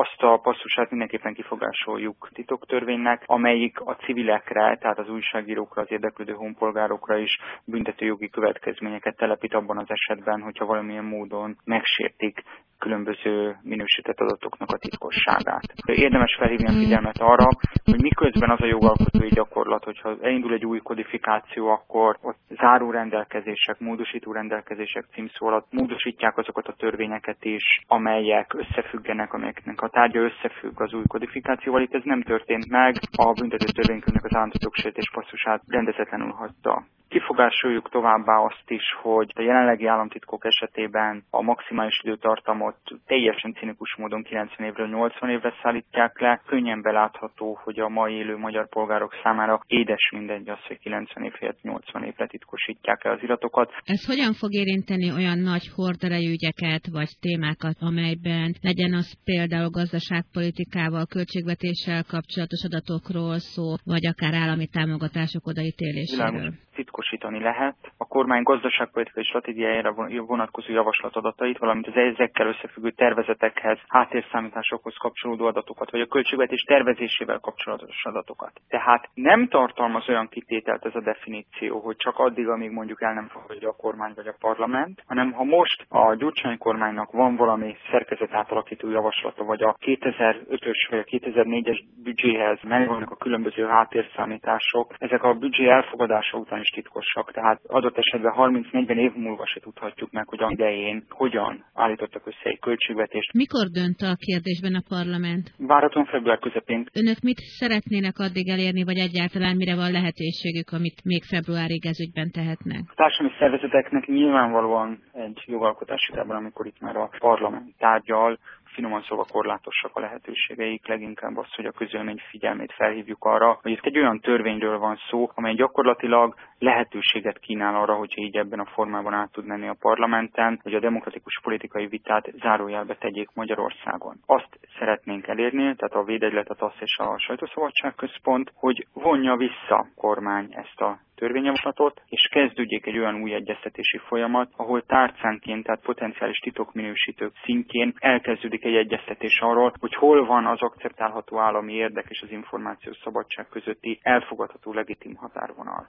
azt a passzusát mindenképpen kifogásoljuk titoktörvénynek, amelyik a civilekre, tehát az újságírókra, az érdeklődő honpolgárokra is büntetőjogi következményeket telepít abban az esetben, hogyha valamilyen módon megsértik különböző minősített adatoknak a titkosságát. Érdemes felhívni a figyelmet arra, hogy miközben az a jogalkotói gyakorlat, hogyha elindul egy új kodifikáció, akkor ott záró rendelkezések, módosító rendelkezések címszó alatt módosítják azokat a törvényeket is, amelyek összefüggenek, amelyeknek a tárgya összefügg az új kodifikációval. Itt ez nem történt meg, a büntető törvénykönyvnek az állandó jogsértés passzusát rendezetlenül hagyta. Kifogásoljuk továbbá azt is, hogy a jelenlegi államtitkok esetében a maximális időtartamot teljesen cinikus módon 90 évről 80 évre szállítják le. Könnyen belátható, hogy a mai élő magyar polgárok számára édes mindegy az, hogy 90 év helyett 80 évre titkosítják le az iratokat. Ez hogyan fog érinteni olyan nagy horderejű ügyeket vagy témákat, amelyben legyen az például gazdaságpolitikával, költségvetéssel kapcsolatos adatokról szó, vagy akár állami támogatások odaítéléséről? Titkosítani lehet. A kormány gazdaságpolitikai stratégiájára vonatkozó javaslatadatait, valamint az ezekkel összefüggő tervezetekhez, háttérszámításokhoz kapcsolódó adatokat, vagy a költségvetés tervezésével kapcsolatos adatokat. Tehát nem tartalmaz olyan kitételt ez a definíció, hogy csak addig, amíg mondjuk el nem fogadja a kormány vagy a parlament, hanem ha most a Gyurcsány kormánynak van valami szerkezetátalakító javaslata, vagy a 2005-ös vagy a 2004-es büdzséhez megvannak a különböző háttérszámítások, ezek a büdzsé elfogadása után is titkosak, tehát adott esetben 30-40 év múlva se tudhatjuk meg, hogy idején hogyan állítottak össze egy költségvetést. Mikor dönt a kérdésben a parlament? Várhatóan február közepén. Önök mit szeretnének addig elérni, vagy egyáltalán mire van lehetőségük, amit még februárig ez ügyben tehetnek? A társadalmi szervezeteknek nyilvánvalóan egy jogalkotási vitában, amikor itt már a parlament tárgyal, finoman szólva korlátosak a lehetőségeik, leginkább az, hogy a közvélemény figyelmét felhívjuk arra, hogy itt egy olyan törvényről van szó, amely gyakorlatilag lehetőséget kínál arra, hogy így ebben a formában át tud menni a parlamenten, hogy a demokratikus politikai vitát zárójelbe tegyék Magyarországon. Azt szeretnénk elérni, tehát a Védegylet, a TASZ és a Sajtószabadság Központ, hogy vonja vissza a kormány ezt a törvényjavaslatot, és kezdődjék egy olyan új egyeztetési folyamat, ahol tárcánként, tehát potenciális titokminősítők szintjén elkezdődik egy egyeztetés arról, hogy hol van az akceptálható állami érdek és az információs szabadság közötti elfogadható legitim határvonal.